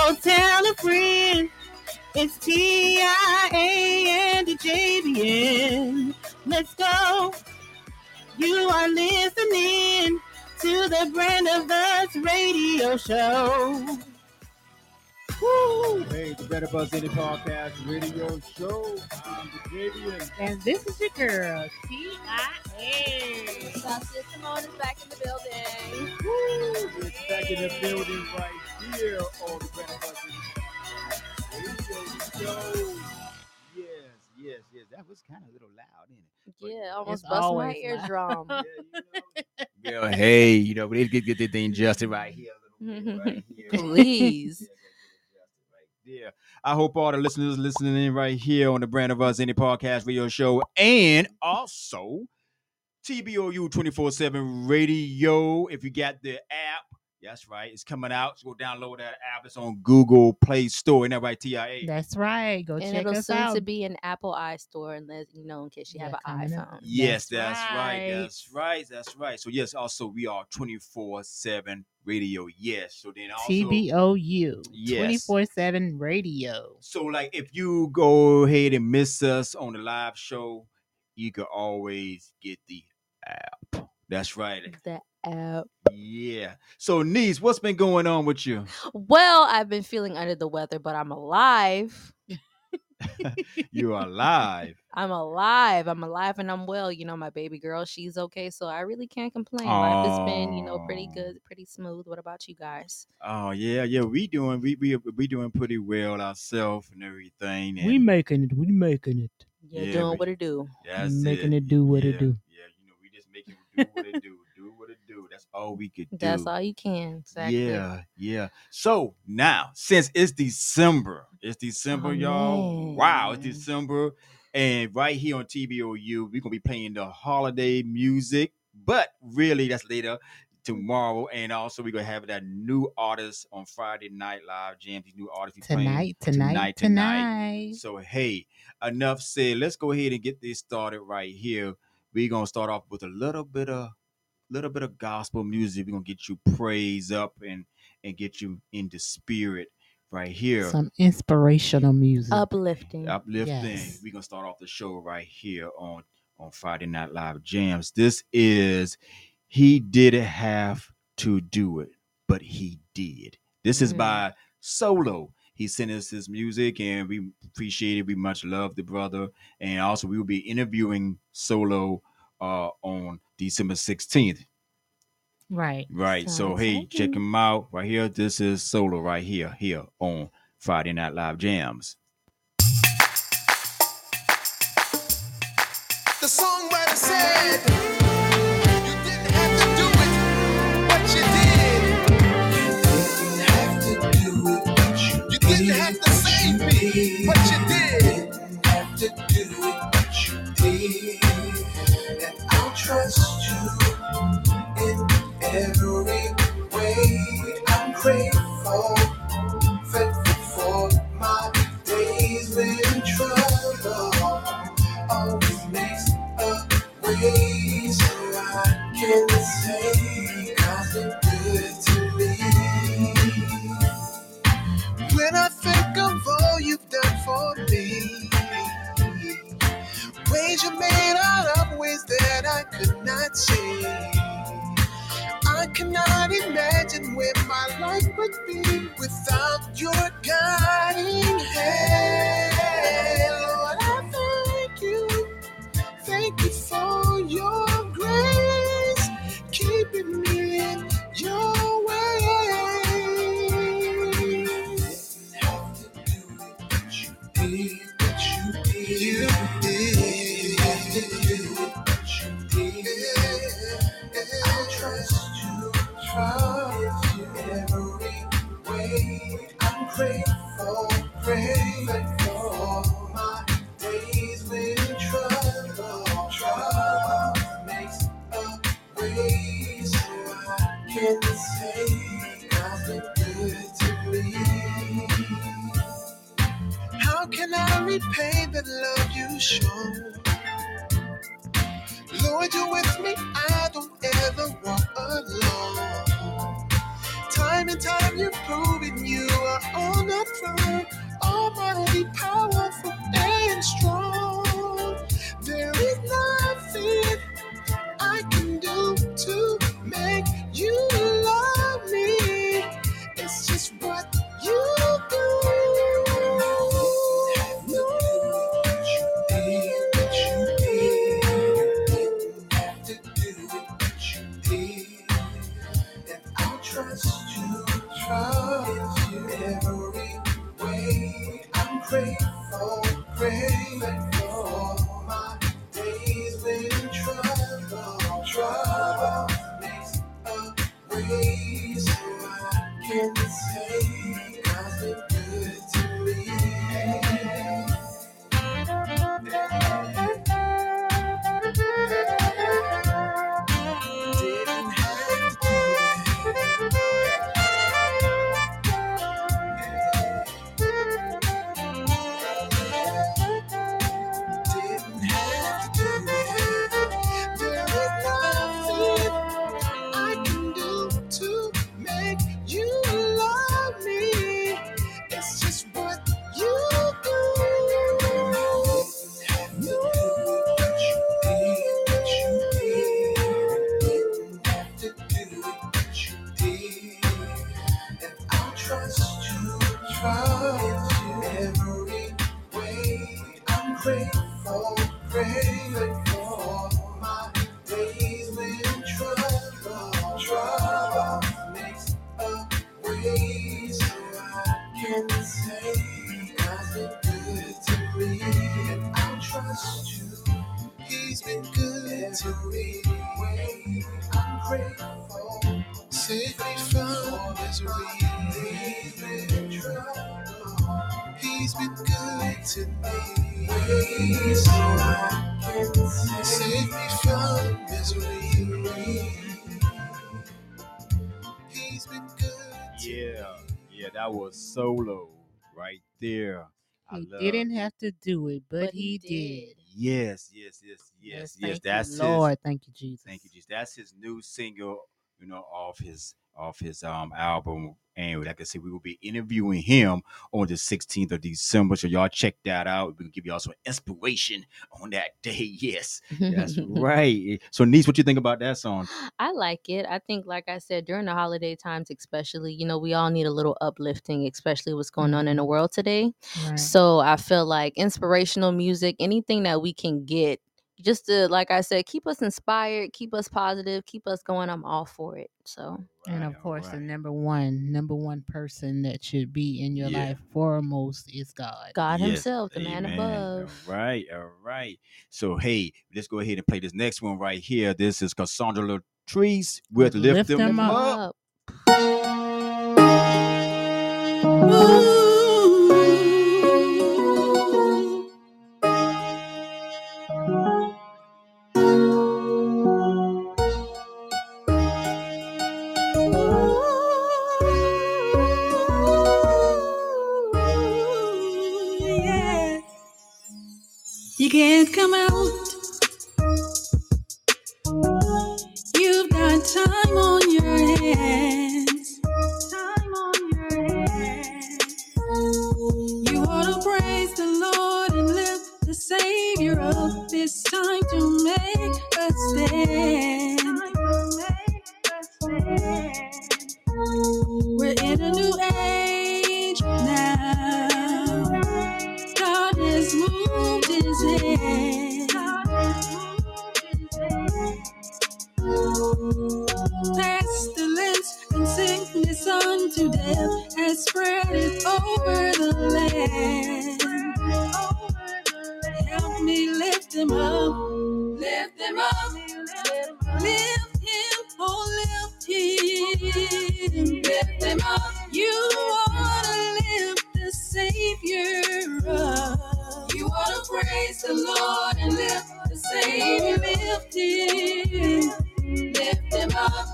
So tell a friend. It's TIA and the JVN. Let's go. You are listening to the Brand of Us radio show. Woo! Hey, the Brand of Us Indie Podcast radio show. I'm the Javian. And this is your girl, TIA. Sasha Simone is back in the building. Woo! We're back in the building right here on the Brand of Us Indie radio show. Yes. That was kind of a little loud, isn't it? Yeah, almost bust my eardrum. Yeah, hey, we need to get the thing adjusted right here. A little bit right here. Please. Yeah. I hope all the listeners listening in right here on the Brand of Us Indie Podcast radio show, and also TBOU 24/7 radio. If you got the app, that's right, it's coming out. So go download that app. It's on Google Play Store. Isn't that right, TIA? That's right. Go and check it'll us soon out. to be an Apple iStore, unless in case you have an iPhone. Yes, that's right. So yes, also we are 24/7 radio. Yes. So then also TBOU. Yes. 24/7 radio. So like if you go ahead and miss us on the live show, you can always get the app. That's right. The app. Yeah. So niece, what's been going on with you? Well, I've been feeling under the weather, but I'm alive. You're alive. I'm alive and I'm well. My baby girl, she's okay, so I really can't complain. Life has been, pretty good, pretty smooth. What about you guys? Oh yeah, we doing pretty well ourselves and everything. And We making it. You're doing what it do. That's making it do what it do. Yeah, we just make it do what it do. Do what it do. That's all we could do. That's all you can. Exactly. Yeah. So now, since it's December, y'all. Man. Wow, it's December. And right here on TBOU, we're going to be playing the holiday music. But really, that's later tomorrow. And also, we're going to have that new artist on Friday Night Live Jam. These new artists playing tonight. So, hey, enough said. Let's go ahead and get this started right here. We're going to start off with a little bit of gospel music. We're going to get you praise up and get you in the spirit right here. Some inspirational music. Uplifting. Yes. We're going to start off the show right here on Friday Night Live Jams. This is He Didn't Have to Do It, but He Did. This is by Solo. He sent us his music, and we appreciate it. We much love the brother. And also, we will be interviewing Solo on December 16th. Right. So, hey, check him out right here. This is Solo right here on Friday Night Live Jams. The songwriter said, you didn't have to do it, but you did. You didn't have to do it, but you did. You didn't have to save me, but you did. You didn't have to do it, but you did. And I'll trust you in every way. I'm grateful for my days when trouble always makes a way, so I can say God's been good to me. When I think of all you've done for me, ways you made out of ways that I could not see. I cannot imagine where my life would be without your guiding hand. Lord, I thank you for your grace, keeping me in your way. Didn't have to do it, but you did. You did. Have to do it, but you did. I trust you every way. I'm grateful for my days when trouble makes a way, so I can say God's been good to me. How can I repay the love you show? Lord, you're with me, I don't ever walk alone. Time and time you've proven you are on throne, almighty, powerful, and strong. There is nothing I can do to make you love me. It's just what you do. You did what you did. Didn't have to do it, but you did. And I'll trust you, trust you every way. I'm grateful, grateful for my days when trouble makes a way, so I can say God's been good to me. Didn't have to do Didn't have to do it. There is nothing I can do to make you love me. It's just what you do. You did what you did. Didn't have to do it, but you did. And I'll trust you every way. I'm grateful, grateful for my days when trouble makes a way, so I can say God's been good to me, and I'll trust you. He's been good to me. I'm grateful. Save me from misery. He's been good to me. So I can save me from misery. He's been good to Yeah, that was Solo right there. I He love. didn't have to do it, but he did. Yes. Thank That's you, Lord. his. Thank you, Jesus. Thank you, Jesus. That's his new single, off his album. And like I said, we will be interviewing him on the 16th of December. So y'all check that out. We can give y'all some inspiration on that day. Yes, that's right. So Niece, what you think about that song? I like it. I think, like I said, during the holiday times, especially, we all need a little uplifting, especially what's going on in the world today. Right. So I feel like inspirational music, anything that we can get, just to, like I said, keep us inspired, keep us positive, keep us going. I'm all for it. So, And Right, of course, all the right. number one person that should be in your Yeah. life foremost is God. God Yes, Himself, the man amen. above. All right. So hey, let's go ahead and play this next one right here. This is Cassandra Latrice with Lift Lift 'Em Him Up. Yeah. You can't come out. You've got time on your hands. You ought to praise the Lord and lift the Savior up. It's time to make a stand. We're in a new age now. God has moved His hand. Pestilence and sickness unto death has spread it over the land. Help me lift Him up. Lift Him up. Lift Him, oh lift Him. Lift Him up. You ought to lift the Savior up. You ought to praise the Lord and lift the Savior. Lift Him. Lift Him up.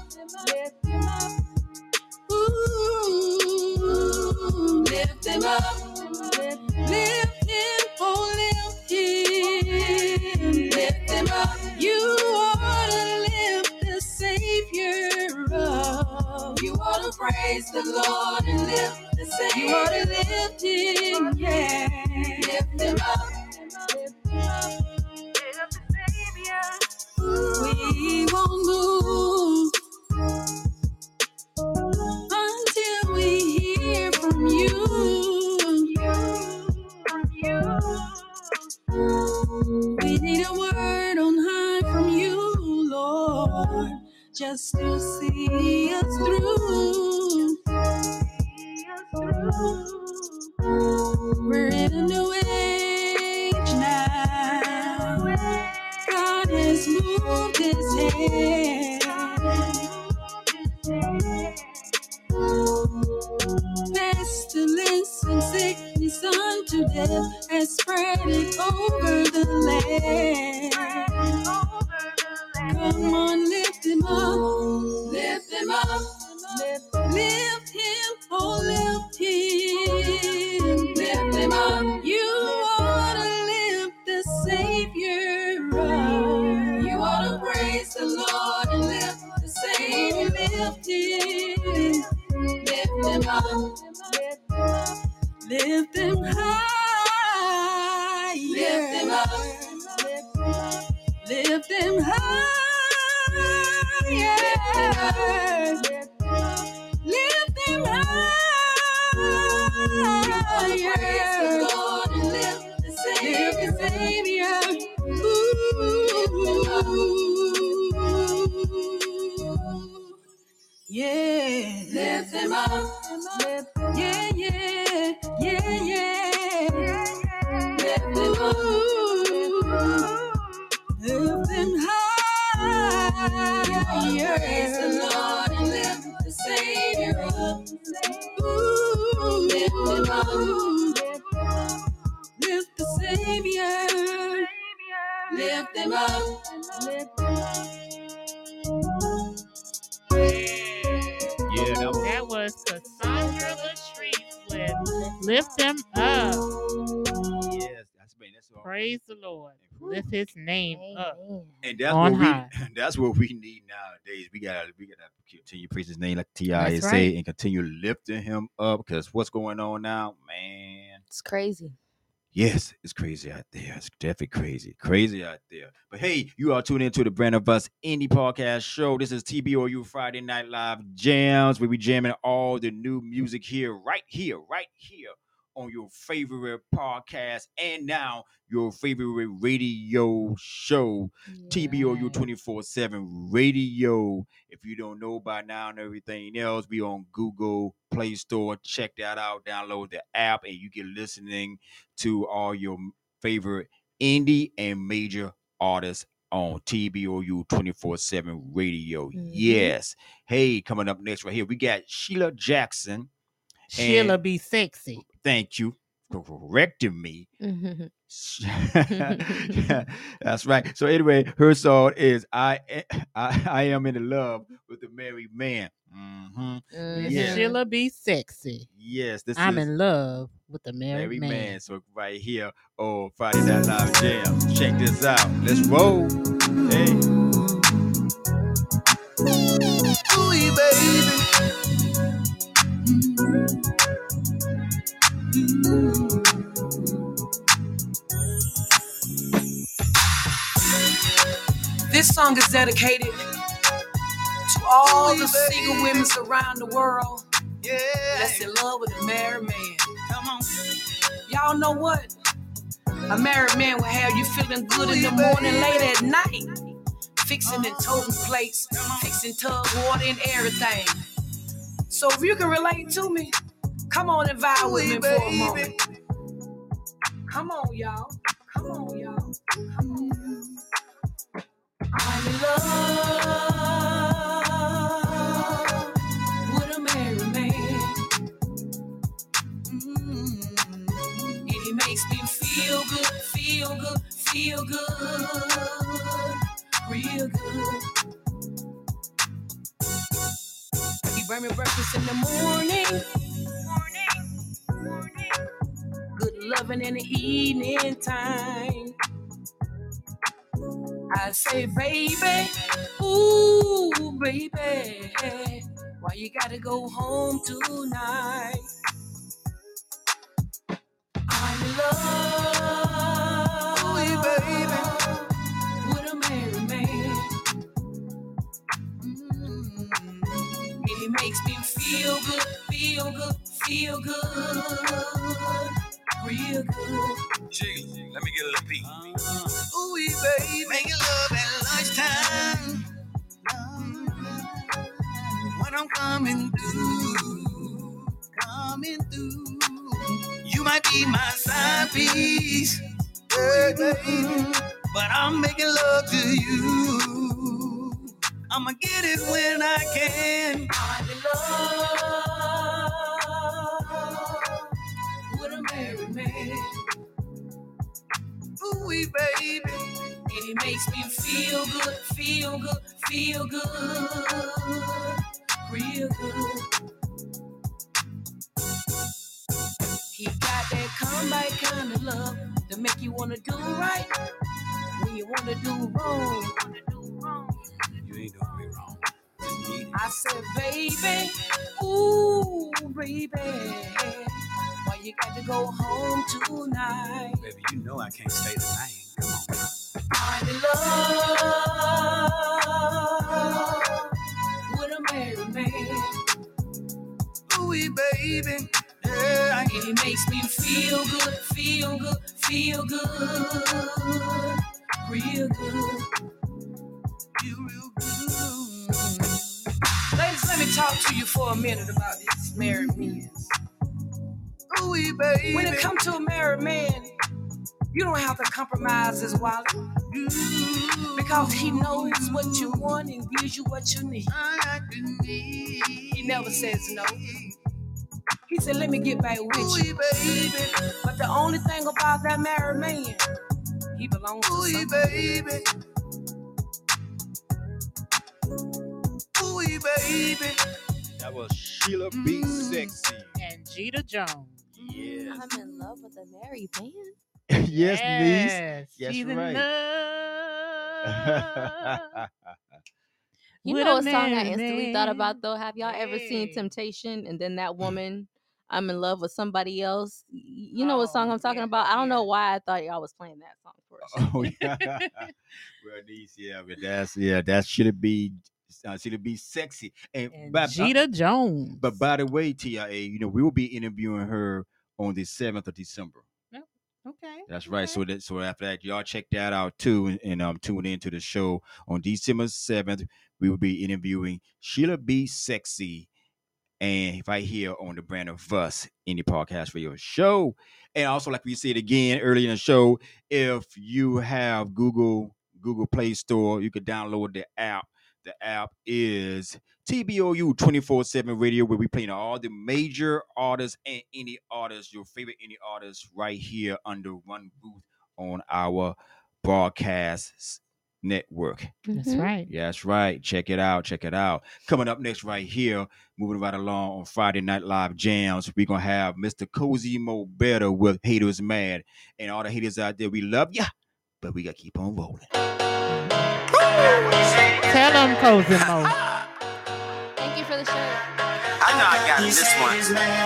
Ooh, lift Him up. Lift Him, oh lift Him. Lift Him up. You ought to lift the Savior up. You ought to praise the Lord and lift the Savior. You ought to lift lifting, yeah. Lift him up. We won't move until we hear from you. We need a word on high from you, Lord, just to see us through. We're in a new age now. God has moved his hand. Pestilence and sickness unto death has spread it over the land. Come on, lift him up. Lift him up. Lift him, oh lift him. Lift him up. You ought to lift the Savior up. You ought to praise the Lord and lift the Savior. Lift him. Lift him up. Lift him high. Lift him up. Lift him high. Lift him high. Praise the Lord and lift the Savior. Yeah. Lift him up. Yeah, yeah, yeah, yeah. Lift him up. Lift him high. Praise the Lord and lift the Savior up. Lift him up. Lift the Savior. Lift him up. Yeah, That was Cassandra Latrice with Lift Him Up. yes, that's all. Praise the Lord. Lift his name up. Amen. And that's On what we high. that's what we need nowadays. We gotta continue preaching his name like T.I. That's say right. and continue lifting him up because what's going on now, man. It's crazy. Yes, it's crazy out there. It's definitely crazy out there. But hey, you are tuned into the Brand of Us Indie Podcast Show. This is TBOU Friday Night Live Jams, where we jamming all the new music right here on your favorite podcast and now your favorite radio show, TBOU 24/7 Radio. If you don't know by now and everything else, be on Google Play Store. Check that out. Download the app, and you get listening to all your favorite indie and major artists on TBOU 24/7 Radio. Yes. Hey, coming up next right here, we got Sheila Jackson. Sheila be sexy. Thank you for correcting me. Mhm. That's right. So anyway, her song is I Am in Love with the Married Man. Yeah. Sheila be sexy. Yes, this I'm is in love with the married Married man. Man. So right here, Friday Night Live Jam. Check this out. Let's roll. Hey. Ooh, baby. This song is dedicated to all the single women around the world that's in love with a married man. Come on. Y'all know what? A married man will have you feeling good in the morning, late at night. Fixing and toting plates, fixing tub water and everything. So if you can relate to me, come on and vibe with me for a moment. Come on, y'all. Come on, y'all. Come on. I'm in love with a married man. And he makes me feel good, real good. He bring me breakfast in the morning. Good loving in the evening time. I say, baby, ooh, baby, why you gotta go home tonight? real good. Jiggy, let me get a little peek. Ooh, baby, making love at lunchtime. When I'm coming through, you might be my side piece, baby, but I'm making love to you. I'ma get it when I can. I'm in love with a married man. Ooh, baby, and it makes me feel good, feel good, feel good, real good. He got that comeback kind of love to make you wanna do right when you wanna do wrong. You ain't doing me wrong. I said, baby, ooh, baby, why you got to go home tonight? Baby, you know I can't stay tonight. Come on. I'm in love with a married man. Ooh, baby, yeah. And it makes me feel good, feel good, feel good, real good. You real good. Ladies, let me talk to you for a minute about these married men. Ooh, baby. When it comes to a married man, you don't have to compromise his wallet because he knows what you want and gives you what you need. He never says no. He said, let me get back with you. Baby. But the only thing about that married man, he belongs to somebody. Baby. Ooh, baby. That was Sheila B. Sexy. And Jita Jones. Yes. I'm in love with a married man. Yes, niece. Yes, she's in right. love. You With know a a song I married instantly thought man. about though? Have y'all ever seen Hey. Temptation and then that woman, I'm in love with somebody else? You know what song I'm talking yeah, about? I don't know yeah. why I thought y'all was playing that song first. Oh yeah. Well, niece, yeah, but that should be sexy. And But Jita Jones. but by the way, TIA, we will be interviewing her on the 7th of December. Okay. That's right. okay. So after that, y'all check that out too, and tune into the show on December 7th. We will be interviewing Sheila B. Sexy, and right here on the Brand of Us Indie Podcast Radio Show. And also, like we said again earlier in the show, if you have Google Play Store, you can download the app. The app is TBOU 24/7 Radio, where we playing all the major artists and indie artists, your favorite indie artists, right here under one booth on our broadcast network. That's right. Yeah, that's right. Check it out. Coming up next right here, moving right along on Friday Night Live Jams, we're going to have Mr. Cozy Mo Better with Haters Mad. And all the haters out there, we love ya, but we got to keep on rolling. Tell them, Cozy Mo. Thank you for the shirt. I know I got this one.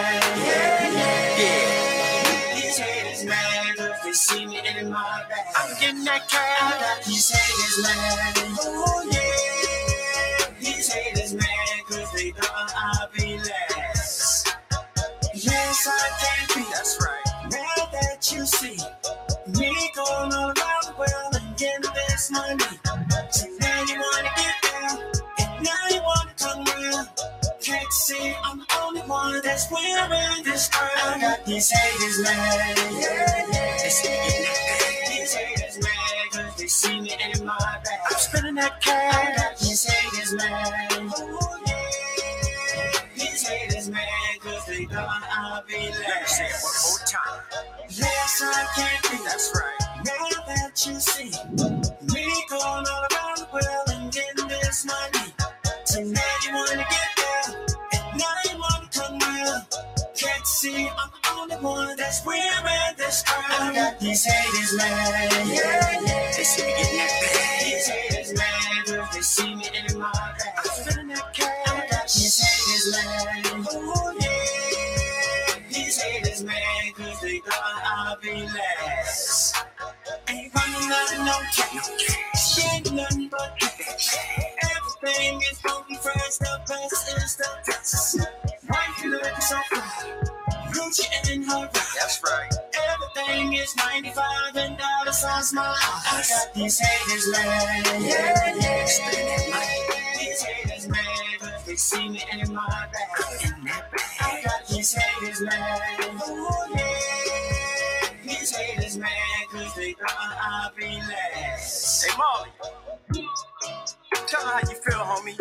Yeah. These haters mad, they see me in my bag. I'm getting that cash. These haters mad, oh yeah. These haters mad, cause they thought I'd be last. Yes, I can be, That's right. now that you see me going all around the world and getting this money. So now you wanna get down, and now you wanna come around. Can't see I'm the only one that's wearing this crown. I got these haters mad, yeah. They see me getting that bag. These haters mad, cause they see me in my bag. I'm spending that I cash. got these haters mad, oh yeah. These haters mad, cause they thought I'd be Let me last. say it one more time. Yes, I can be. That's right. Now that you see me going all around the world and getting this money. So now you wanna get down, and now you wanna come around. Can't see I'm the only one that's wearing this crown. I got these haters mad, yeah. They see me getting that bag. These haters mad, cause they see me in my bag. I'm spending that I got cash. these haters mad, oh yeah. These haters mad, cause they thought I'd be last. Ain't running out of no cash, ain't nothing but cash. Everything is funky fresh, the best is the best. Why you looking so fly? You Gucci and her ride. That's right. Everything is $95 and dollar signs my eyes. I got these haters mad. Yeah, yeah. Spending money. These haters mad 'cause they see me in my bag. I got these haters mad. Oh, yeah. These haters mad 'cause they thought I'd be last. Hey, Molly. Tell her how you feel, homie.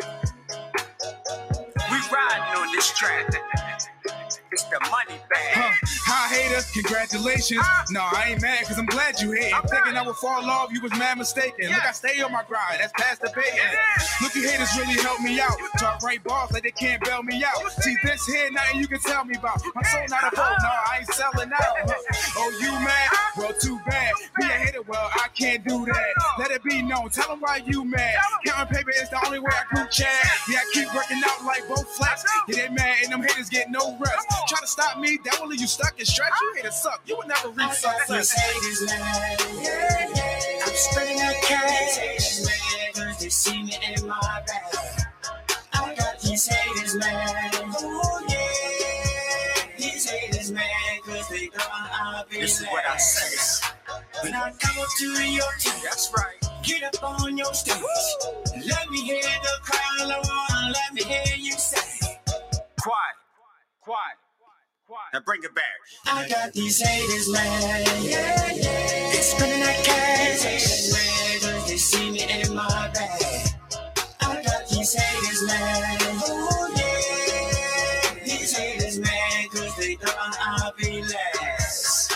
We riding on this track. It's the money bag. Hi haters, congratulations. No, I ain't mad because I'm glad you hating. Thinking I would fall off, you was mad mistaken. Look, I stay on my grind, that's past debating. Look, you haters really help me out. Talk right balls like they can't bail me out. See, this here, nothing you can tell me about. My soul not a vote, no, I ain't selling out. Oh, you mad? Well, too bad. Be a hater, well, I can't do that. Let it be known, tell them why you mad. Counting paper is the only way I group chat. Yeah, I keep working out like both flats. Yeah, they mad and them haters get no rest. Try to stop me, that will leave you stuck and stretch. You haters suck, you will never reach success. Haters mad, yeah, yeah. I'm spending that cash. Haters mad 'cause they see me in my bag. I got these haters mad, oh yeah. These haters mad 'cause they thought I'd be This is what I say. When I come up to your team, That's right. get up on your stage. Let me hear the crowd roar. Let me hear you say, Quiet. Now bring it back. I got these haters mad, yeah, yeah. They spending that cash. Haters mad 'cause they see me in my bag. I got these haters mad, oh yeah. These haters mad 'cause they thought I'd be last.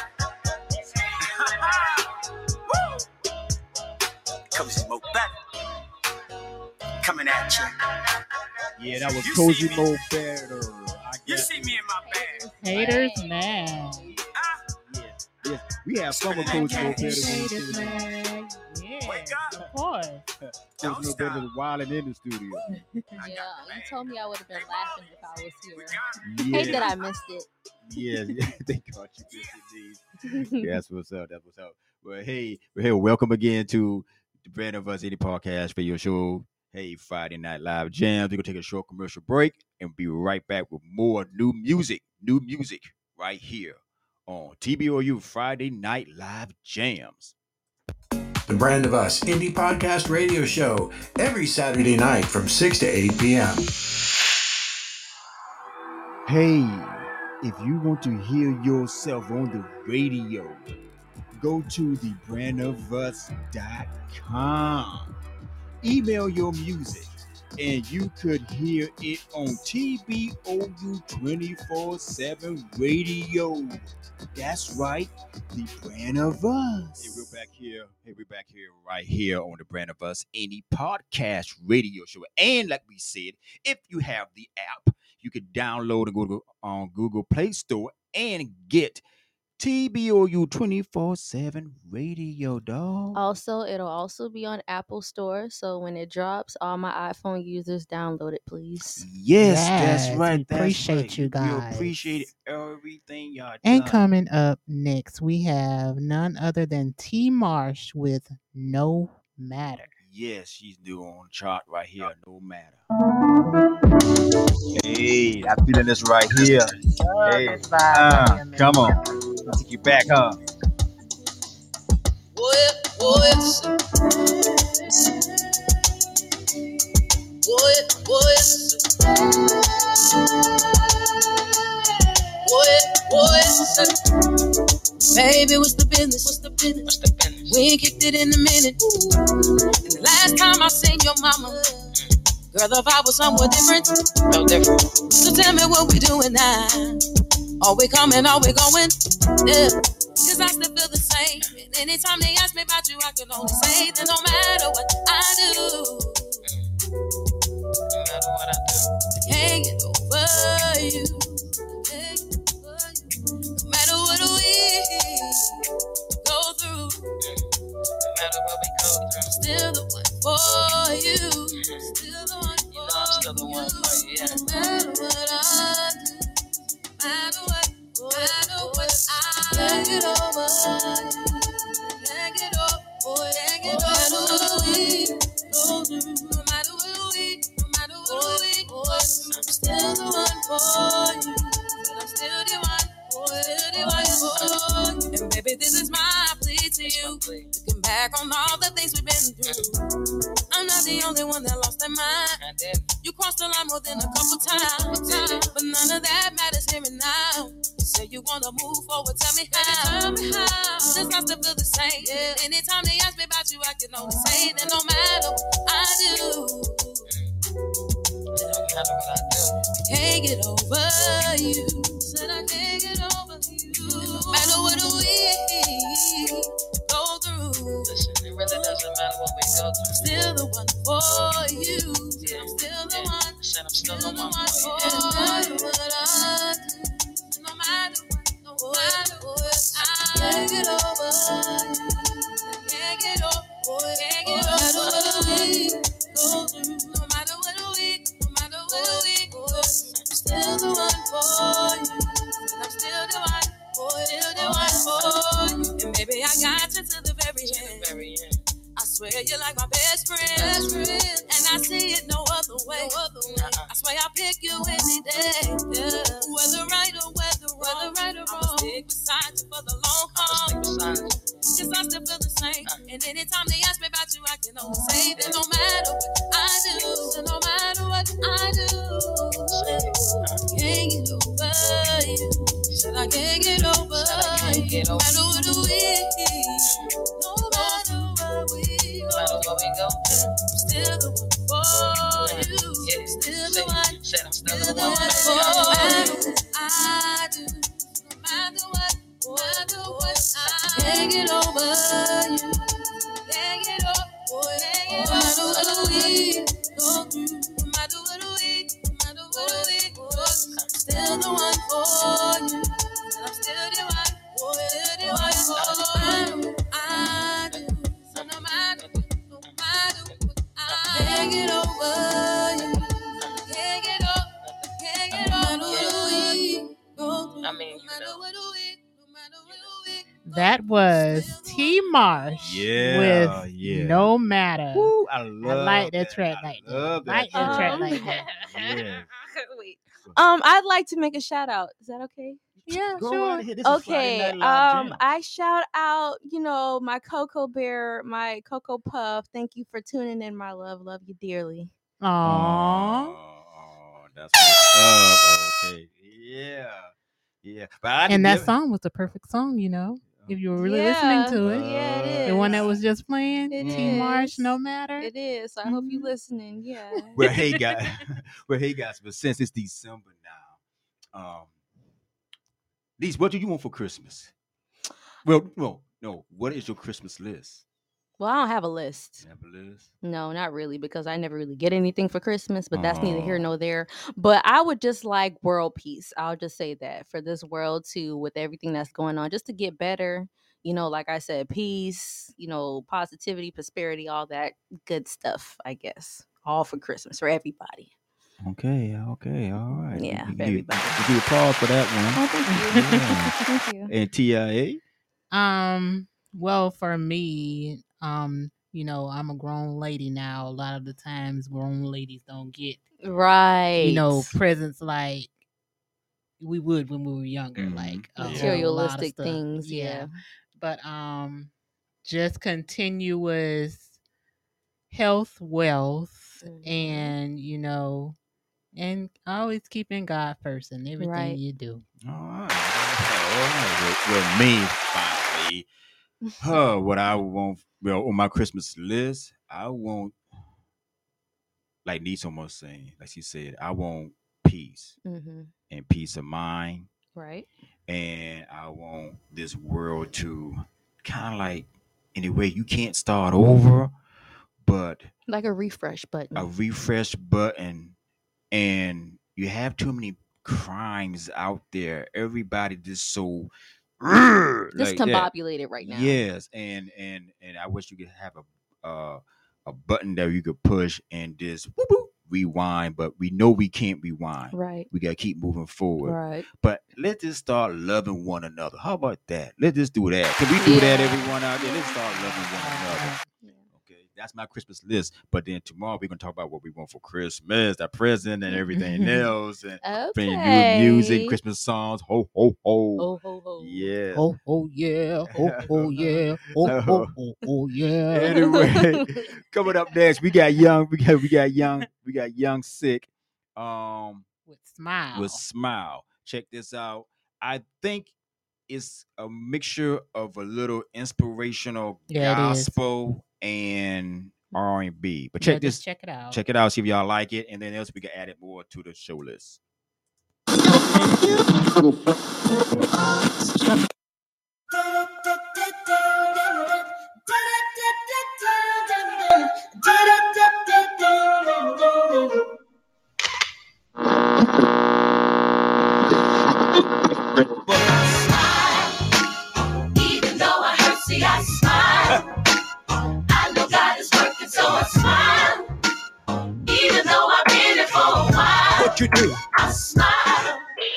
Comes Mo better. Coming at you. Yeah, that was You Cozy see me? Mo Better. You see me in my bag. Haters mad. Yes, we have fun with Cozy Mo Better. Haters mad. Yeah, Wake up. of course. Cozy Mo Better was wilding in the studio. Yeah, you told me I would have been laughing if I was We here. got Hate that I missed it. Yes, they caught you this indeed. Yeah, that's what's up. That's what's up. Well, hey, welcome again to the Brand of Us Any Podcast for your show. Hey, Friday Night Live Jams. We're gonna take a short commercial break and be right back with more new music right here on TBOU Friday Night Live Jams. The Brand of Us Indie Podcast Radio Show every Saturday night from 6 to 8 p.m. Hey, if you want to hear yourself on the radio, go to thebrandofus.com. Email your music, and you could hear it on TBOU 24/7 radio. That's right, the Brand of Us. Hey, we're back here. Right here on the Brand of Us Indie Podcast Radio Show. And like we said, if you have the app, you can download and go to on Google Play Store and get TBOU 24/7 radio, dog. Also, it'll also be on Apple Store. So when it drops, all my iPhone users download it, please. Yes, Yes, that's right. we That's appreciate right. you We guys. appreciate everything y'all And done. coming up next, we have none other than T Marsh with No Matter. Yes, she's new on the chart right here, no matter. Hey, I'm feeling this right here. Hey, come on. Take you back, huh? Baby, what's the business? We ain't kicked it in a minute. And the last time I seen your mama, girl, the vibe was somewhat different. No different. So tell me what we doing now. Are we coming? Are we going? Yeah. Cause I still feel the same. And anytime they ask me about you, I can only say that no matter what I do, no matter what I do, I can't get over you. No matter what we go through, no matter what we go through, I'm still the one for you. Still the one for you. I'm still the one for you. Yeah. No matter what I do, no matter what I can't get over you. Can't get over, can't get over. No matter what we go through, no matter what we go through, I'm still the one for you. I'm still the one for still the one for you. And baby, this is my plea to you. Looking back on all the things we've been through, I'm not the only one that lost their mind. You crossed the line more than a couple times, but none of that matters here and now. You say you wanna move forward, tell me how. Since I still feel the same. Anytime they ask me about you, I can only say that no matter what I do, can't get over you. Said I can't get over you. No matter what we go through. Listen, it really doesn't matter what we go through. I'm still the one for you. I'm still the one. Said I'm still the one for you. No matter what I do. No matter what I can't get over you. Can't get over it. Can't get over it. Go through. No matter what we go through. I'm still the one for you. I'm still the one for you. Still the one for you. And baby, I got you to the very end. I swear you're like my best friend. And I see it no other way. I swear I'll pick you any day. Yeah. Whether right or wrong, I'ma stick beside you for the long haul. Cause I still feel the same. And anytime they ask me about you, I can only say that no matter what I do, no matter what I do, I can't get over you. Said I can't get over you. No matter what we, no matter what we go, I'm still the one for you. Still the one. Said I'm still the one for you. No matter what I do, no matter what I can't get over you. Can't get over you. No matter what we go through, no matter what we go through, I'm still the one for you. I'm still the one for you. Still the one for you. I do. So no matter what I can't get over you. Can't get over you. I mean, no matter what we. That was T Marsh with No Matter. Woo, I like that track like that. Love that Like that track track. like that. Yeah. Wait. I'd like to make a shout out. Is that okay? Yeah, Go sure. right ahead. This is Friday Okay. Night Live Jam. I shout out, my Cocoa Bear, my Cocoa Puff. Thank you for tuning in, my love. Love you dearly. Aww. Oh, that's what's up. Okay. Yeah. But I And that did- song was the perfect song, if you were really listening to it. Yeah, it is. The one that was just playing, It T Marsh, is. No Matter. It is. I hope you listening. Yeah. Well, hey guys, but since it's December now, Lise, what do you want for Christmas? Well, no. What is your Christmas list? Well, I don't have a list. You have a list? No, not really, because I never really get anything for Christmas, but that's neither here nor there. But I would just like world peace. I'll just say that for this world too, with everything that's going on, just to get better. Like I said, peace, positivity, prosperity, all that good stuff, I guess. All for Christmas, for everybody. Okay, all right. Yeah, We for everybody. give applause for that one. Oh, thank you. Yeah. And TIA? Well, for me, I'm a grown lady now. A lot of the times grown ladies don't get Right. presents like we would when we were younger, Mhm. like a whole lot of Materialistic stuff. things, yeah. But just continuous health, wealth, and and always keeping God first in everything Right. you do. All right. Well, me, finally, what I want, on my Christmas list, I want, like Nisa almost saying, like she said, I want peace Mm-hmm. and peace of mind. Right. And I want this world to kind of like, in a way, you can't start over, but Like a refresh button. a refresh button. And you have too many crimes out there. Everybody just so like that. Discombobulated right now. Yes, and I wish you could have a button that you could push and just whoop, whoop, rewind, but we know we can't rewind. Right. We gotta keep moving forward. Right. But let's just start loving one another. How about that? Let's just do that. Can we do that, everyone out there? Let's start loving one another. Yeah. Okay, that's my Christmas list. But then tomorrow we're gonna talk about what we want for Christmas, the present, and everything else, and playing new music, Okay. Christmas songs. Ho ho ho! Ho ho ho. Yeah. Oh, oh yeah. Oh yeah. Oh yeah. Anyway, coming up next, we got young. We got young sick. With smile. With Smile. Check this out. I think it's a mixture of a little inspirational Yeah, it is. gospel and R&B. But Yeah, check just this. check it out. Check it out. See if y'all like it, and then else we can add it more to the show list. Even though I hurt, see, I smile. I know God is working, so I smile. Even though I've been here for a while, What you do? I smile.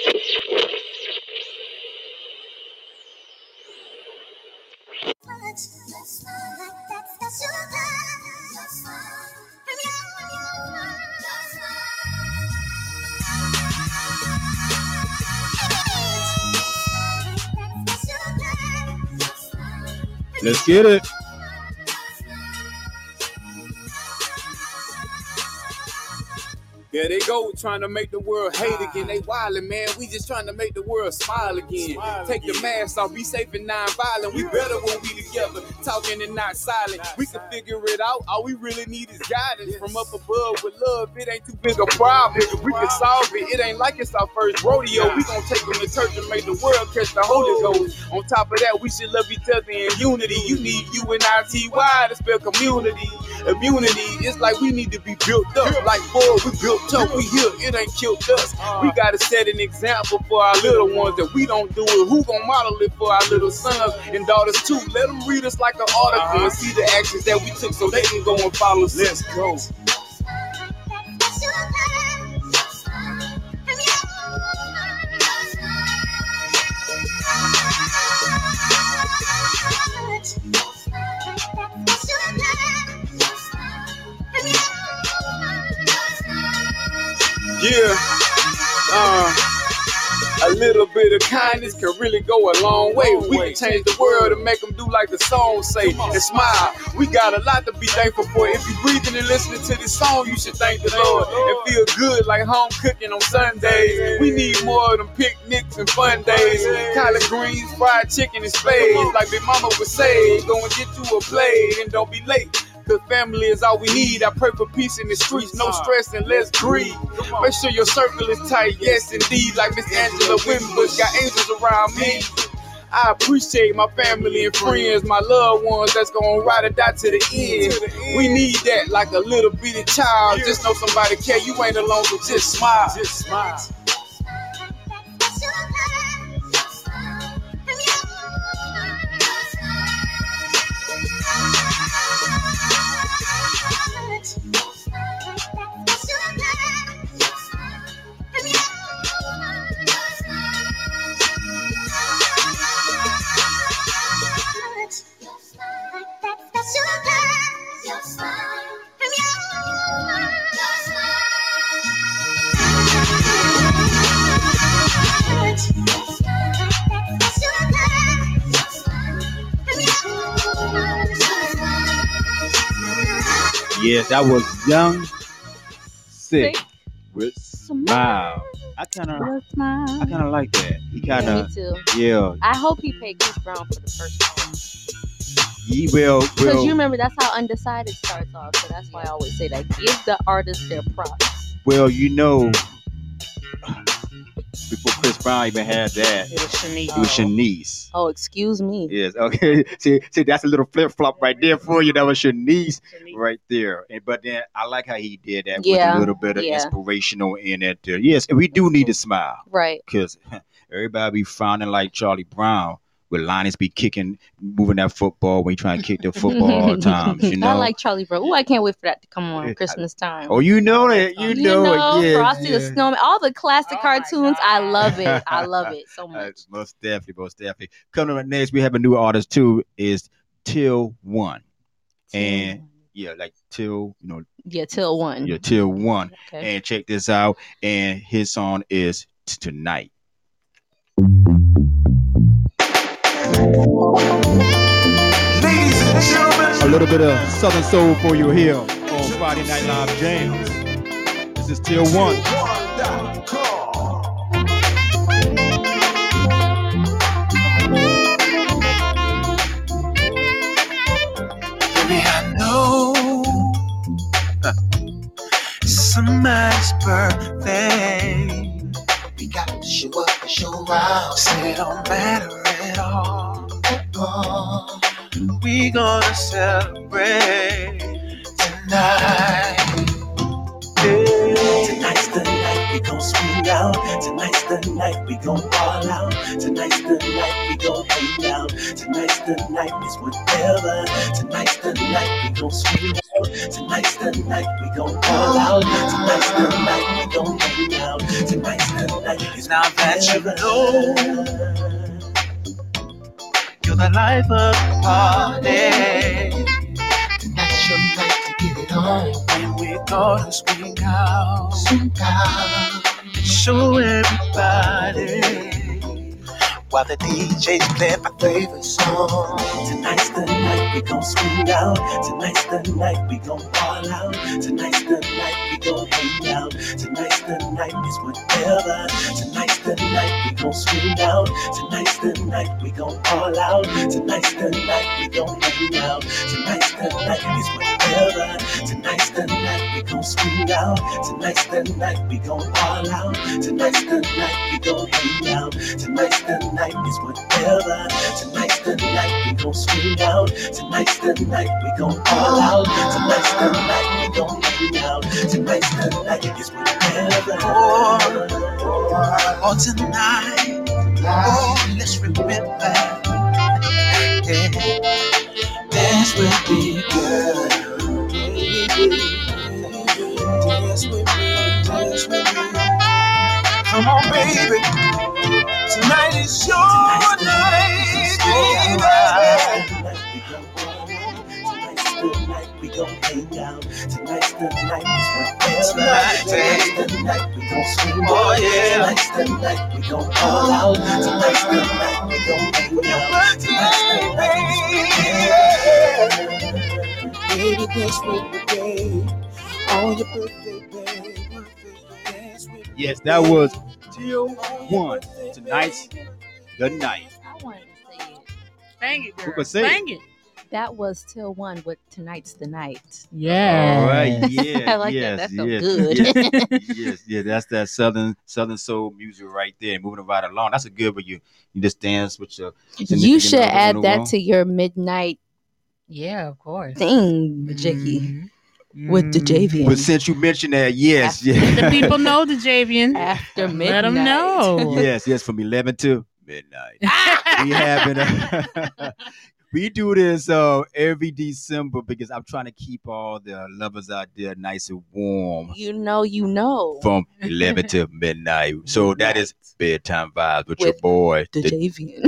Let's get it. There they go, trying to make the world hate again. They wildin', man. We just trying to make the world smile again. Take the mask off, be safe and non-violent. We better when we together, talking and not silent. We can figure it out. All we really need is guidance from up above with love. It ain't too big a problem. We can solve it. It ain't like it's our first rodeo. We gon' take them to church and make the world catch the Holy Ghost. On top of that, we should love each other in unity. You need UNITY to spell community. Immunity, it's like we need to be built up. Like boy, we built up, we here, it ain't killed us. We gotta set an example for our little ones that we don't do it. Who gon' model it for our little sons and daughters too? Let them read us like an article and see the actions that we took so they can go and follow. Let's go. Yeah, a little bit of kindness can really go a long way. We can change the world and make them do like the song say and smile. We got a lot to be thankful for. If you breathing and listening to this song, you should thank the Lord and feel good like home cooking on Sundays. We need more of them picnics and fun days. Collard greens, fried chicken, and spades. Like Big Mama would say, go and get you a plate and don't be late. Cause family is all we need. I pray for peace in the streets, no stress and less greed. Make sure your circle is tight, yes indeed. Like Miss Angela Wimbush, got angels around me. I appreciate my family and friends, my loved ones that's gonna ride or die to the end. We need that like a little bitty child. Just know somebody care, you ain't alone, so just smile. Just smile. Yes, that was Young Sick with Smile. I kind of like that. He kind Yeah, of, me too. yeah. I hope he paid Chris Brown for the first song. He will. Because you remember that's how Undecided starts off. So that's why I always say that. Give the artist their props. Well, you know, before Chris Brown even had that, It was Shanice. it was Shanice. Oh, excuse me. Yes, okay. See, that's a little flip flop right there for you. That was Shanice right there. But then I like how he did that with Yeah, a little bit of yeah. inspirational in it. Yes, and we do need to smile Right. because everybody be frowning like Charlie Brown. With Linus be kicking, moving that football when he trying to kick the football all the time. You know. I like Charlie Brown. Ooh, I can't wait for that to come on Christmas time. Oh, you know that. You know it. Yeah, Frosty the yeah. Snowman, all the classic cartoons. I love it. I love it so much. Most definitely. Coming up next, we have a new artist too. Is Till One, and like till Till 1. Yeah, till 1. Okay. And check this out. And his song is Tonight. Ladies and gentlemen, A little bit of Southern Soul for you here on Friday Night Live Jams. This is till 1. Baby, I know somebody's birthday. We got to show up and show out. Say it don't matter at all. We gonna celebrate tonight. Yeah. Tonight's the night we gon' swing out. Tonight's the night we gon' ball out. Tonight's the night we gon' hang out. Tonight's the night is whatever. Tonight's the night we gon' swing out. Tonight's the night we gon' ball out. Tonight's the night we gon' hang out. Tonight's the night is now that you know. You're the life of the party. Tonight's your night to get it on. And we're gonna swing out. Show everybody while the DJ's playing my favorite song. Tonight's the night we gon' swing out. Tonight's the night we gon' ball out. Tonight's the night we gon' hang out. Tonight's the night is whatever. Tonight's the night we gon' swing out. Tonight's the night we gon' ball out. Tonight's the night we gon' hang out. Tonight's the night is whatever. Tonight's the night we gon' swing out. Tonight's the night we gon' ball out. Tonight's the night we gon' hang out. Tonight's the night is whatever. Tonight's the night we gon' swing out. Tonight's the night we gon' ball out. Tonight's the night we gon' hang out. Tonight's the night is whatever. Oh, tonight, oh, let's remember. Yeah, dance with me, girl. Dance with me, dance with me. Come on, baby. Tonight is your night, baby. Tonight's the night we gon' hang out. Tonight's the night is whatever. Tonight's the night we gon' swing out. Oh yeah. Tonight's the night we gon' ball out. Tonight's the night we gon' hang out. Tonight's the night is whatever. Baby, dance with me, babe. On your birthday, babe. Dance with me. Yes, that was till 1. Tonight's the night. I wanted to say it. Sing it, girl. Who could say Sing it. That was till 1 with Tonight's the Night. Yeah. All right, yeah. I like that. yes, That felt yes, good. yes, that's that southern soul music right there. Moving right along. That's a good one. You just dance with your. You should significant other on add the that wall. to your midnight Yeah, of course. thing, Majiki, with the JV. But since you mentioned that, yes, Let the yeah. people know the Javian. After midnight. Let them know. yes, from 11 to midnight. We having we do this every December because I'm trying to keep all the lovers out there nice and warm You know. from 11 to midnight. So that is bedtime vibes with your With boy. The the- Javian.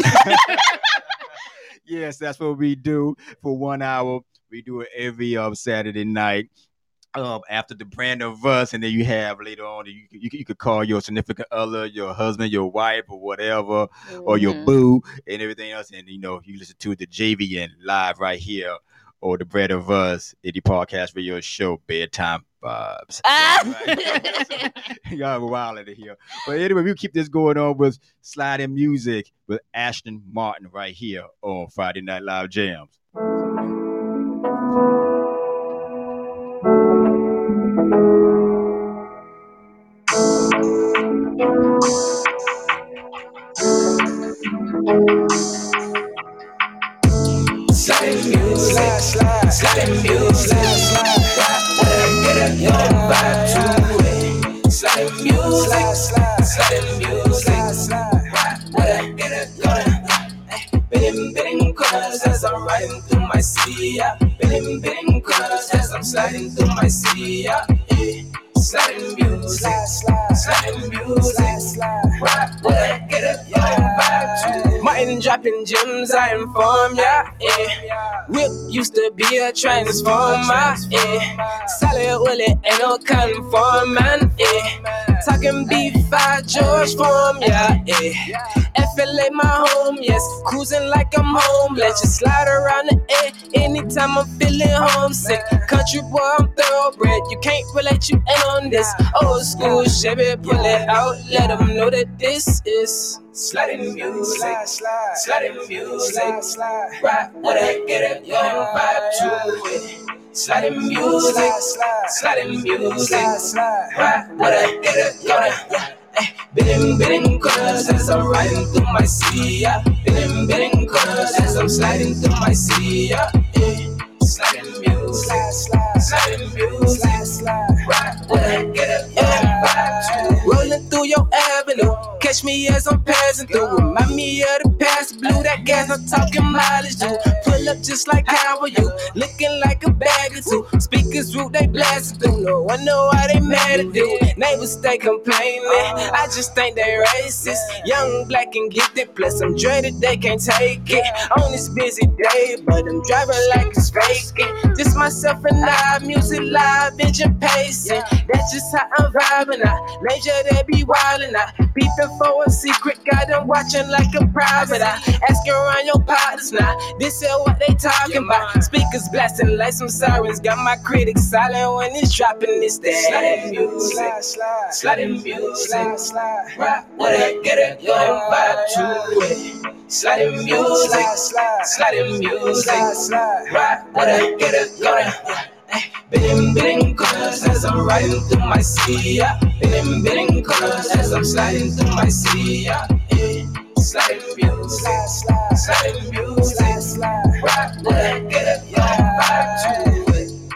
Yes, that's what we do for 1 hour. We do it every Saturday night. After the brand of us, and then you have later on, you could call your significant other, your husband, your wife, or whatever, or your boo, and everything else. And you listen to the JVN live right here, or the brand of us, Indie Podcast Radio Show, Bedtime Vibes. Y'all are wild in here. But anyway, we'll keep this going on with sliding music with Ashton Martin right here on Friday Night Live Jams. Sliding music, sliding music, get a young vibe to it. Sliding music, sliding music, get a young. Bidding colors as I'm riding through my city. Bidding colors as I'm sliding through my city. sliding music, sliding music. Right, what? Get up, your vibe too. Martin dropping gems, I inform ya. Whip used to be a transformer. Solid Willie ain't no conforming. Talking B5 George form, yeah. FLA my home, yes. Cruising like I'm homeless. Just slide around the air anytime I'm feeling homesick. Country boy, I'm thoroughbred. You can't relate, you ain't on this. Old school Chevy, pull it out. Let them know that this is sliding music. Sliding music. Right, what I get it, your vibe to it. Sliding music. Sliding music. Right, what I get it, your bidding colors as I'm riding through my sea, yeah. Bidding colors as I'm sliding through my sea, yeah. Sliding music, sliding music. Right, when I get up, yeah. Rolling through your avenue, catch me as I'm passing through. Remind me of the past, blue that gas, I'm talking mileage, dude. Pull up just like how are you, looking like a bag or two. Speakers root, they blasting through. No one know why they mad at you. Neighbors stay complaining, I just think they racist. Young, black, and gifted, plus I'm dreaded, they can't take it. On this busy day, but I'm driving like it's vacant. This myself and I, music live, engine pacing. That's just how I'm vibing. I major they be wildin'. I peeping for a secret, got them watching like a private. I asking around your partners now. This is what they talking about. Speakers blasting like some sirens. Got my critics silent when it's dropping this day. Sliding music, sliding music. Right, what I get it, your vibe to it. Sliding music, sliding music. Right, what I get it, your bidding colors as I'm riding through my sea, yeah. Bidding colors as I'm sliding through my sea, yeah. Sliding music, sliding music. Right, what I get it, your vibe to it.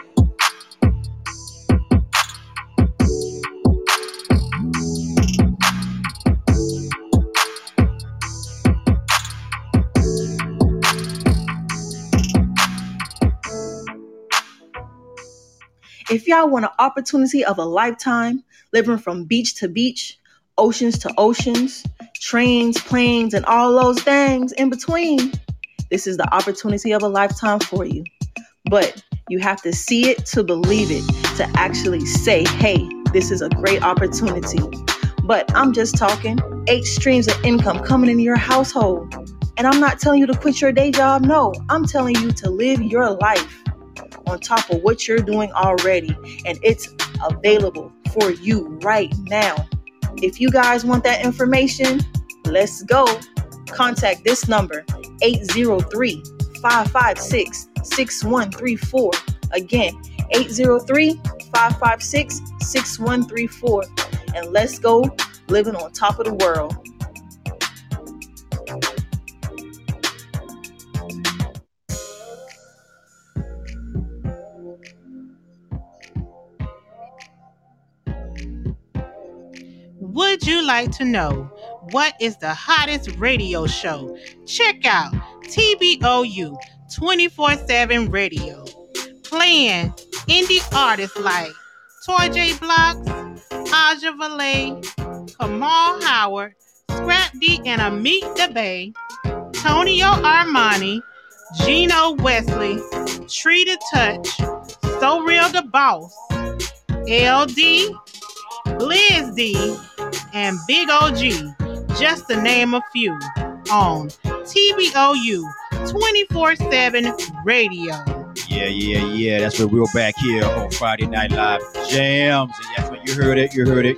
If y'all want an opportunity of a lifetime, living from beach to beach, oceans to oceans, trains, planes, and all those things in between, this is the opportunity of a lifetime for you. But you have to see it to believe it, to actually say, hey, this is a great opportunity. But I'm just talking 8 streams of income coming into your household. And I'm not telling you to quit your day job. No, I'm telling you to live your life on top of what you're doing already, and it's available for you right now. If you guys want that information, let's go. Contact this number, 803-556-6134. Again, 803-556-6134. And let's go living on top of the world. Would you like to know what is the hottest radio show? Check out TBOU 24/7 Radio, playing indie artists like Toy J Blocks, Aja Valet, Kamal Howard, Scrap D and Amit DeBay, Tonio Armani, Gino Wesley, Tree to Touch, So Real the Boss, LD, Blizz D, and Big OG, just to name a few, on TBOU 24/7 Radio. Yeah. That's where we're back here on Friday Night Live Jams. And that's what you heard it.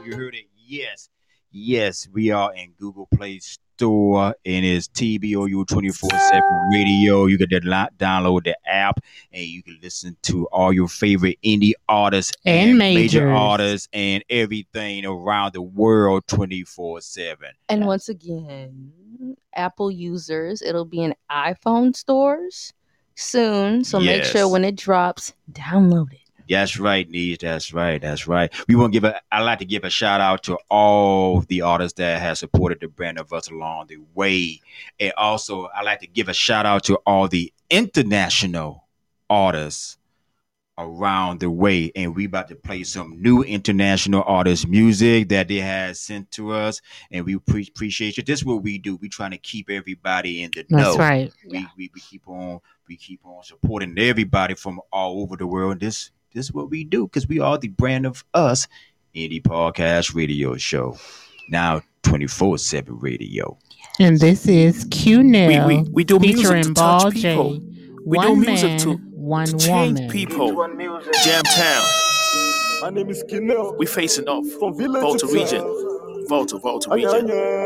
Yes, we are in Google Play Store, and it's TBOU 24/7 Radio. You can download the app, and you can listen to all your favorite indie artists And major majors. artists and everything around the world 24/7. And once again, Apple users, it'll be in iPhone stores soon. So make sure when it drops, download it. That's right, Niche. That's right. I'd like to give a shout out to all the artists that have supported the brand of us along the way. And also, I'd like to give a shout out to all the international artists around the way, and we about to play some new international artist music that they had sent to us, and we appreciate it. This is what we do. We trying to keep everybody in the know. That's right. We keep on supporting everybody from all over the world. This is what we do because we are the brand of us, Indie Podcast Radio Show, now 24/7 radio. And this is Q Nell we do music featuring to Ball touch J. people. We One do man, music to one change woman. people. Jam Town. My name is Kinel. We facing off. From Village Volta to region. Volta region.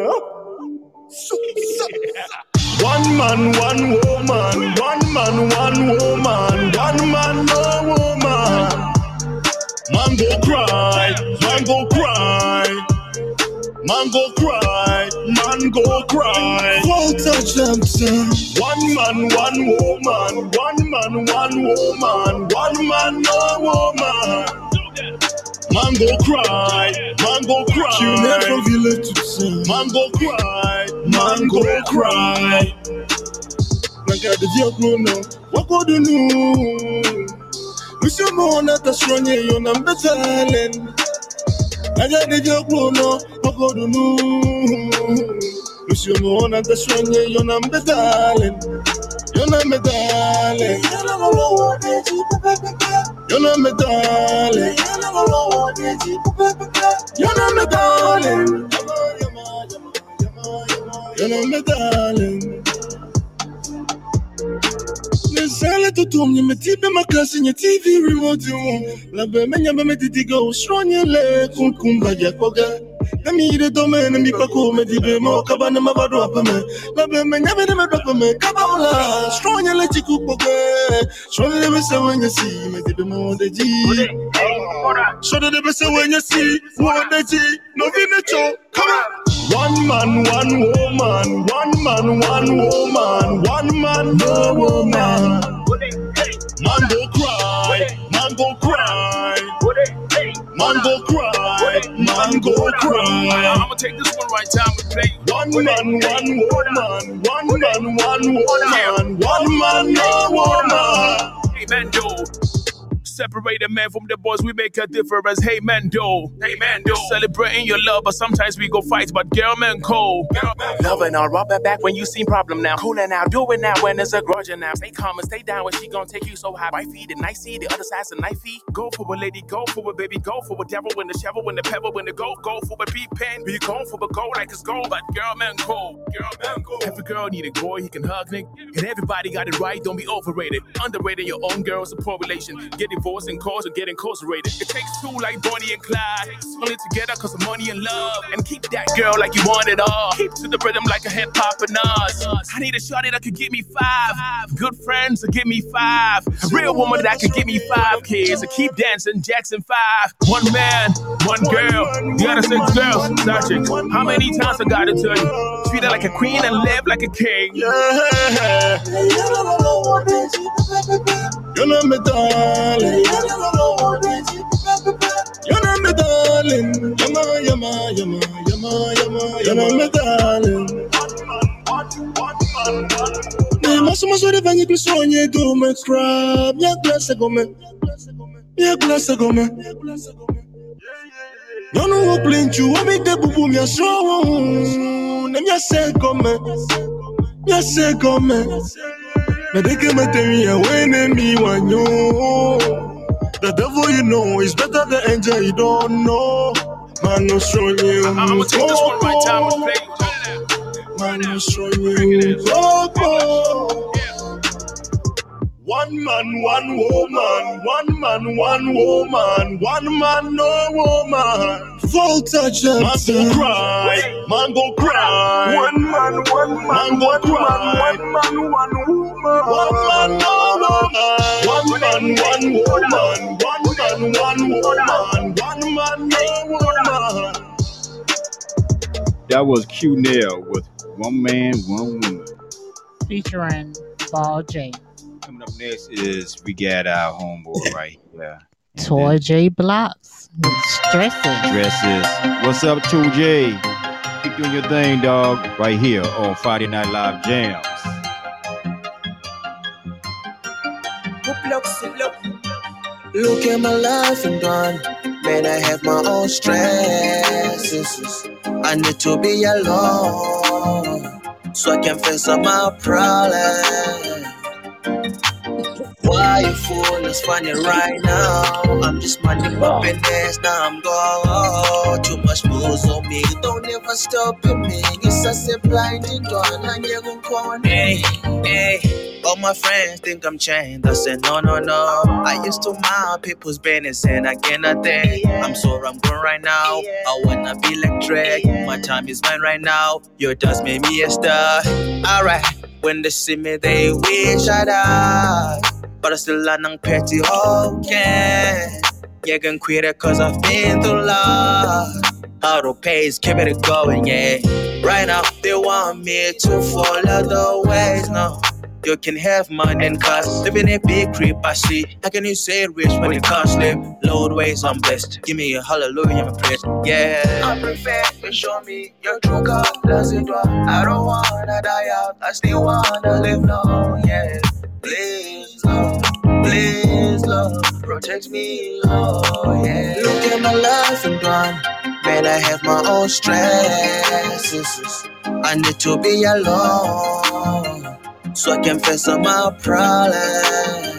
One man, one woman. One man, one woman. One man, no woman. Man go cry. Man go cry. Man go cry. Man go cry. Volta Johnson. One man, one woman. One man, one woman. One man, no woman. Man go cry, man go cry. You never village to say. Man go cry, man go cry. Naga the diablo no, what go do no? Monsieur Mona Tasronye, you number talent. Naga the diablo no, what go do no? Monsieur Mona Tasronye, you number talent. You know me darling. You know me darling. You know me darling. You know me darling. Sale to tom ni metibe makasi ni TV remote mo. La be menya be metiti go shronye le kunkumba jakoga. Na mi de dome na mi pako medibe mo kabana mabado apame. La be menya be me dopame kabala. Shronye le chiku poke. Shronye be se when you see medibe mo de ji. Shronye be se when you see what de ji. No vinacho. Come on. One man, one woman, one man, one woman, one man, no woman. Man go cry, man go cry, man go cry, man go cry. I'ma take this one right time and play. One man, one woman, one man, one woman, one man, no woman. Hey Mando. Separate a man from the boys, we make a difference. Hey Mando, celebrating your love, but sometimes we go fight. But girl, man, cold. Loving our rubber back when you seen problem now. Cooling now, do it now when there's a grudge now. Stay calm and stay down when she gon' take you so high. Right feet and nice seat, the other side's a knife feet. Go for a lady, go for it, baby, go for a devil when the shovel, when the pebble, when the go for a beat pen. Be going for a goal like it's gold, but girl, man, cold. Every girl need a boy he can hug, Nick. And everybody got it right, don't be overrated. Underrated your own girl's a poor relation. Get divorced and cause or get incarcerated. It takes two like Bonnie and Clyde. Only together cause of money and love. And keep that girl like you want it all. Keep to the rhythm like a hip hop and Nas. I need a shorty that could give me 5. Good friends that give me 5. A real woman that could give me 5 kids. To keep dancing Jackson 5. One man, one girl. The other 6 girls. Search it. How many times I gotta tell you? Treat her like a queen and live like a king. Yeah. You know me darling. You know me darling. You know me darling. Ne maso maso de vanyi pisonye do me crab. Ya glass go me. No no wo plenchu wo me de bubu mi aso. Ne mi ase go me. Na de ke matemi ya when me wanyo. The devil you know is better than angel you don't know. Man no show you. I'ma take this one right time and play. Man no show you. One man, one woman, one man, one woman, one man, no woman. Volta Johnson. Man go cry, man go cry. One man, one man, go cry. One man, one woman. One man, no woman. One man, one woman. One man, one woman. One man, no woman. That was Q Nell with One Man, One Woman. Featuring Ball J. Coming up next is we got our homeboy right here. Toy J Blocks with Dresses. What's up, 2J? Keep doing your thing, dog. Right here on Friday Night Live Jams. Look at my life and gone. Man, I have my own stresses. I need to be alone so I can face all my problems. Why you fool is funny right now? I'm just minding my business, now I'm gone. Too much moves on me, don't ever stop at me. It's such a blinding gone, and you're gonna call me. Hey, all my friends think I'm chained. I said no, no, no. I used to mind people's business and I cannot think. I'm so I'm going right now. I wanna be electric. My time is mine right now. Your dust made me a star. Alright, when they see me, they wish I died. But I still not petty, okay. You can quit it cause I've been through a lot. Auto pays, keep it going, yeah. Right now, they want me to follow the ways, no. You can have money and cars, living a big creep, I see. How can you say rich when you can't sleep? Load ways, I'm blessed. Give me a hallelujah, I'm a praise, yeah. I'm perfect, you show me your true colors and I don't wanna die out, I still wanna live long, yeah. Please, Lord, protect me, Lord, yeah. Look at my life and gone. Man, I have my own stresses. I need to be alone so I can face all my problems.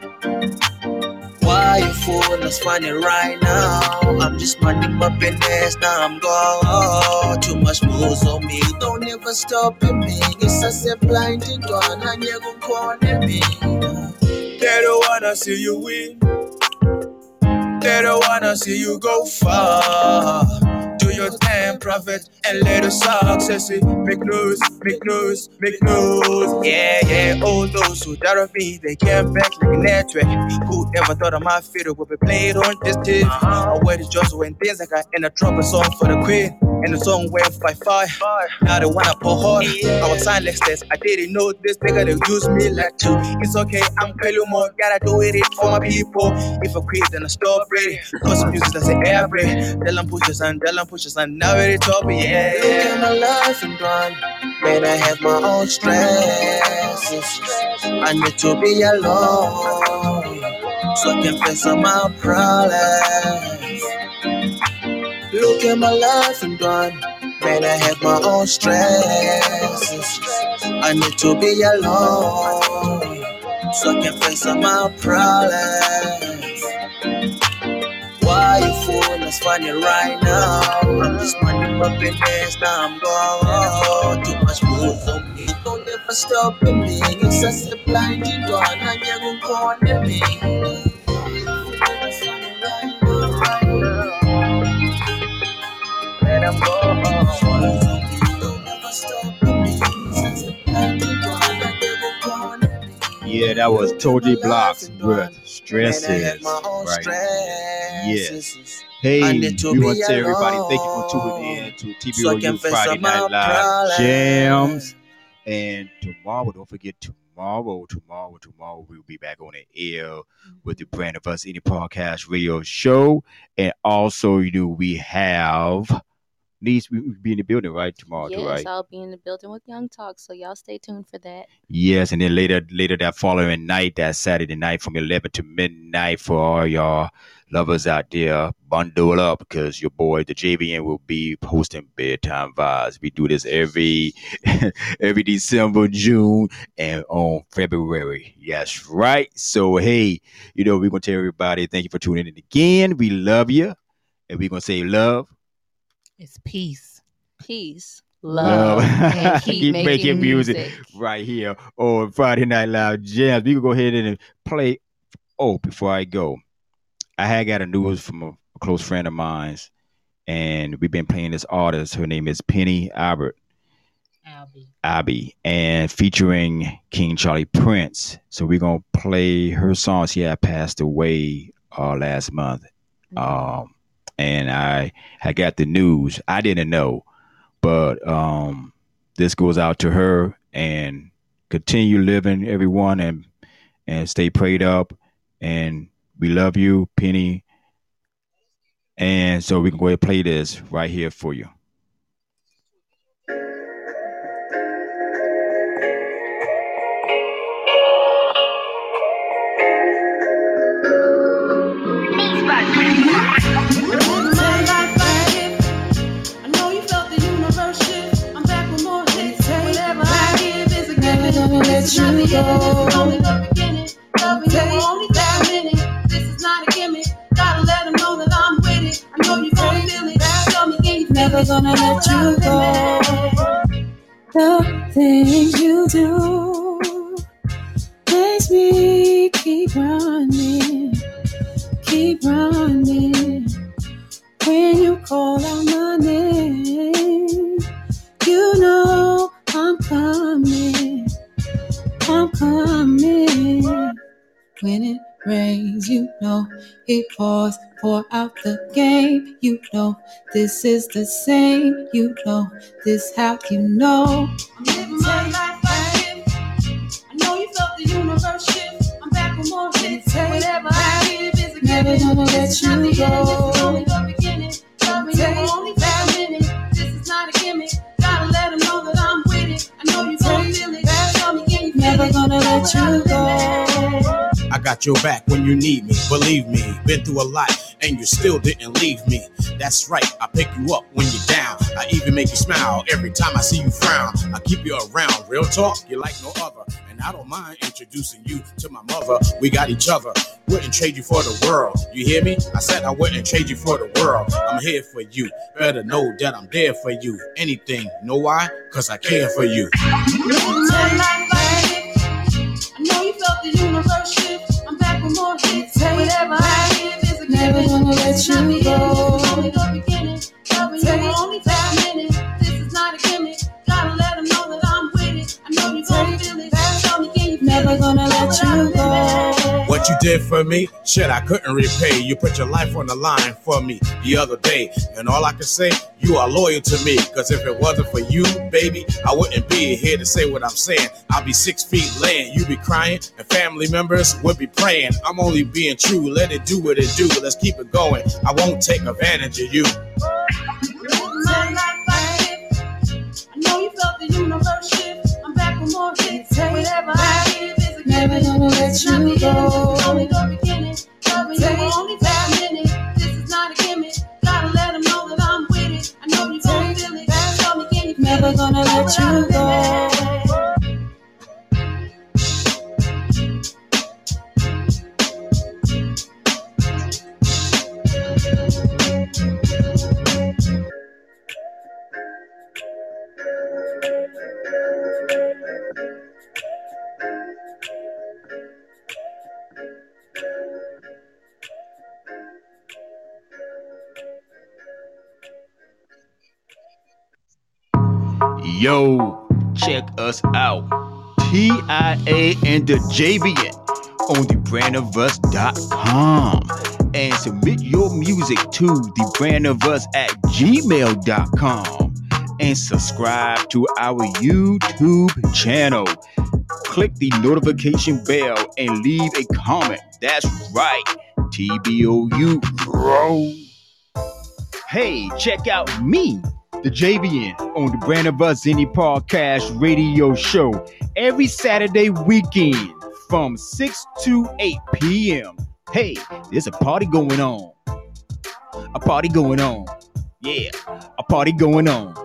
Why you fool is funny right now? I'm just minding my business, now I'm gone. Too much moves on me, don't ever stop at me. It's such a blinding gone, and you're gonna call me. They don't wanna see you win. They don't wanna see you go far. Do your damn profit and let the success make news, make news, make news. Yeah, yeah, all those who doubt of me, they came back like an network. Who ever thought of my fiddle would be played on this tip? I waited just when things I got in a trouble song for the queen. And the song went by fire. Now they wanna pull hard. I was silent, I didn't know this nigga, they use me like you. It's okay, I'm Kalu more. Gotta do it for my people. If I quit, then I stop ready. Cause music doesn't every. Tell them pushes and now ready to be, yeah. Look at my life and gone. Man, I have my own stresses. I need to be alone so I can face all my problems. Look at my life and gone. Man, I have my own stresses. I need to be alone so I can face all my problems. Why you fool is funny right now? I'm just minding my business, now I'm gone. Too much moves on me, don't ever stop at me. It's such a blinding gone, and you're gonna call me. And I'm gone. Don't ever stop at me. It's such a blinding gone, and you're gonna call me. Yeah, that was Toji Blocks with Stresses. Right. Yes. Hey, we want to tell everybody thank you for tuning in to TBOU Friday Night Live Jams. And tomorrow, don't forget tomorrow we'll be back on the air with the Brand of Us Any Podcast radio show. And also, we have needs to be in the building, right? Tomorrow, yes, too, right? I'll be in the building with Young Talk, so y'all stay tuned for that. Yes, and then later that following night, that Saturday night from 11 to midnight for all y'all lovers out there, bundle up because your boy, the JVN, will be posting Bedtime Vibes. We do this every December, June, and on February. Yes, right. So, hey, we're going to tell everybody, thank you for tuning in again. We love you, and we're going to say love. It's peace. Peace. Love. And keep making music. Right here on Friday Night Live Jams. We can go ahead and play. Oh, before I go, I had got a news from a close friend of mine, and we've been playing this artist. Her name is Penny Abby, and featuring King Charlie Prince. So we're going to play her song. She had passed away last month. Mm-hmm. And I got the news. I didn't know, but this goes out to her, and continue living, everyone, and stay prayed up. And we love you, Penny. And so we can go ahead and play this right here for you. gonna let you go. This is only the beginning. Loving you only for a minute. This is not a gimmick. Gotta let them know that I'm with it. I know you gon' feel it. Tell me, can you feel Never it? gonna let you go. The things you do makes me keep running. When you call out my name, you know I'm coming. When it rains, you know it pours. Pour out the game, you know this is the same. You know this how you know. I'm living my life like this. I know you felt the universe shift. I'm back with more hits. Whatever I give is a Never gift. gonna This is let not the you end. This is go. only the beginning. Loving you only for a minute. This is not a gimmick. Gotta let them know that I'm with it. I know you gon' feel it. Tell me, can you feel Never it? gonna let you go. I got your back when you need me, believe me. Been through a lot and you still didn't leave me. That's right, I pick you up when you're down. I even make you smile every time I see you frown. I keep you around, real talk, you're like no other. And I don't mind introducing you to my mother. We got each other, wouldn't trade you for the world. You hear me? I said I wouldn't trade you for the world. I'm here for you, better know that I'm there for you. Anything, know why? Cause I care for you. I know you felt the universe shift. I'm back with more hits. Whatever I give is a Never gift. gonna let This is not the you end. This go. is only the beginning. Loving you only for a minute. This is not a gimmick. Gotta let them know that I'm with it. I know you gon' feel it. Tell me, can you feel Never it? gonna let you go. What you did for me, shit, I couldn't repay. You put your life on the line for me the other day. And all I can say, you are loyal to me. Cause if it wasn't for you, baby, I wouldn't be here to say what I'm saying. I'll be 6 feet laying, you be crying, and family members would be praying. I'm only being true, let it do what it do. Let's keep it going, I won't take advantage of you. My life like this. I know you felt the universe shift. I'm back with more hits. Whatever I give is a gift. Never gonna let This is not the you end. This go. is only the beginning. Loving you only for a minute. This is not a gimmick. Gotta let them know that I'm with it. I know you gon' feel it. Tell me, can you feel Never it? gonna let you go. Yo, check us out. TIA and the JVN on thebrandofus.com and submit your music to thebrandofus@gmail.com and subscribe to our YouTube channel. Click the notification bell and leave a comment. That's right, TBOU roll. Hey, check out me, the JVN, on the Brand of Us Indie Podcast radio show every Saturday weekend from 6 to 8 p.m. Hey, there's a party going on. A party going on. Yeah, a party going on.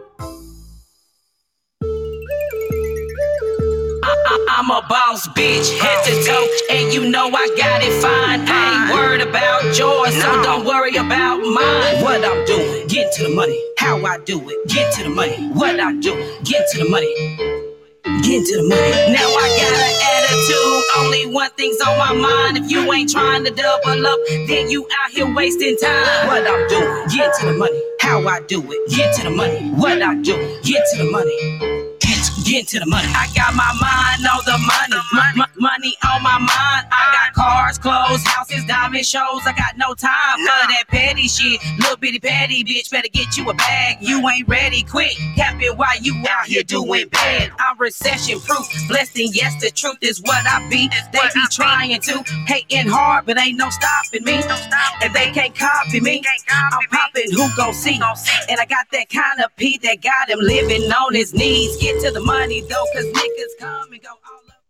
I'm a boss bitch, head to toe, and you know I got it fine. I ain't worried about yours, so don't worry about mine. What I'm doing, get to the money. How I do it, get to the money. What I'm doing, get to the money. Get to the money. Now I got an attitude, only one thing's on my mind. If you ain't trying to double up, then you out here wasting time. What I'm doing, get to the money. How I do it, get to the money. What I do, get to the money. Get to the money. I got my mind on the money. Money on my mind. I got cars, clothes, houses, diamond shows. I got no time for that petty shit. Little bitty petty bitch, better get you a bag. You ain't ready, quit. Cap it while you out here doing bad. I'm recession proof, blessed and yes, the truth is what I be. They be trying to, hating hard, but ain't no stopping me. And they can't copy me. I'm popping, who gon' see? And I got that kind of P that got him living on his knees. Get to the money though, cause niggas come and go all up.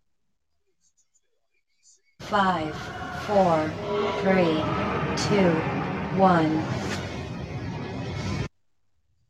5, 4, 3, 2, 1.